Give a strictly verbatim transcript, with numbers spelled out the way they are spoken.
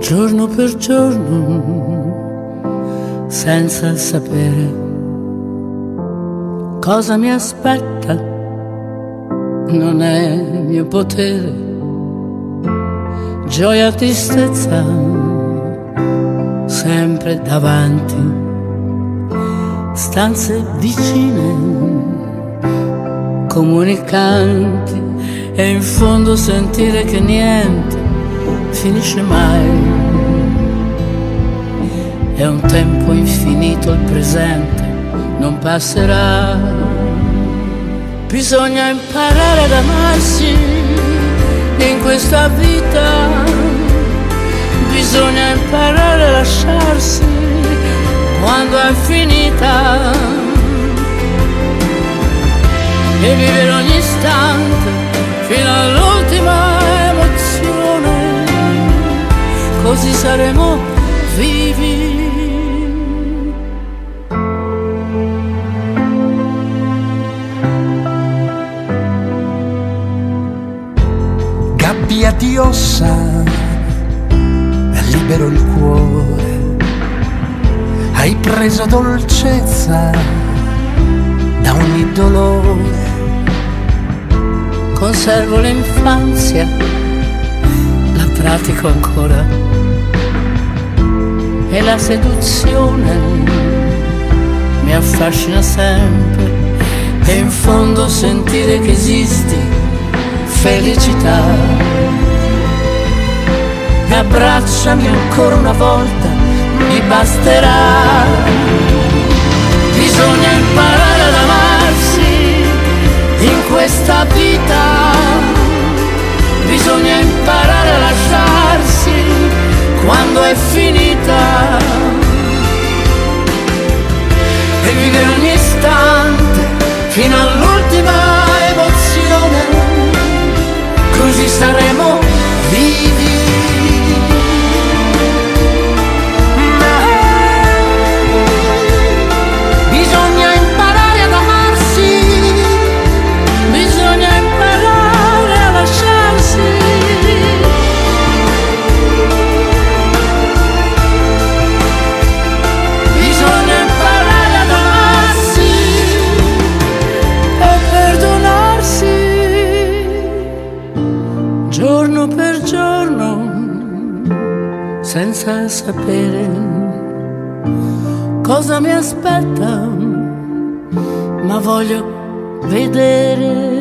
giorno per giorno, senza sapere cosa mi aspetta, non è mio potere, gioia, tristezza, sempre davanti, stanze vicine, comunicanti, e in fondo sentire che niente finisce mai. È un tempo infinito il presente, non passerà. Bisogna imparare ad amarsi in questa vita, bisogna imparare a lasciarsi quando è finita, e vivere ogni istante fino all'ultima emozione, così saremo vivi. Gabbia di ossa, è libero il cuore, hai preso dolcezza da ogni dolore. Conservo l'infanzia, la pratico ancora, e la seduzione mi affascina sempre, e in fondo sentire che esisti, felicità. Abbracciami ancora una volta, mi basterà. Bisogna imparare ad amarsi in questa vita, bisogna imparare a lasciarsi quando è finita, e vivere ogni istante fino all'ultima emozione, così saremo vivi. Bisogna imparare ad amarsi, bisogna imparare a lasciarsi, bisogna imparare ad amarsi e perdonarsi, giorno per giorno, senza sapere cosa mi aspetta, ma voglio vedere